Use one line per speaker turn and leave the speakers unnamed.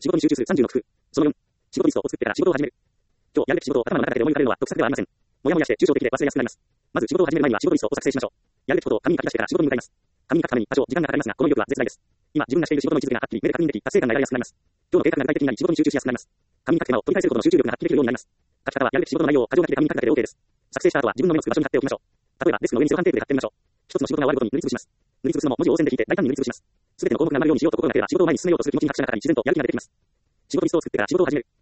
仕事に集中する30の工夫。その4、仕事リストを作ってから仕事を始める。今日やるべき仕事を頭の中だけで思い浮かべるのは得策ではありません。もやもやして抽象的で忘れやすくなります。まず仕事を始める前には仕事リストを作成しましょう。やるべきことを紙に書き出してから仕事に向かいます。紙に書くために多少時間がかかりますが、この威力は絶大です。今、自分がしている仕事の位置づけがはっきり目で確認でき、達成感が得られやすくなります。今日の計画が具体的になり仕事に集中しやすくなります。紙に書く手間を取り返せるほどの集中力が発揮できるようになります。書き方はやるべき仕事の内容を箇条書きで紙に書くだけで OK です。作成した後は自分の目のつく場所に貼っておきましょう。例えばデスクの上にセロハンテープで貼ってみましょう。一つの仕事が終わるごとに塗りつぶします。塗りつぶすのも文字を線で引いて大胆に塗りつぶします。すべての項目が埋まるようにしようと心がければ仕事を前に進めようとする気持ちに拍車がかかり自然とやる気が出てきます。仕事リストを作ってから仕事を始める。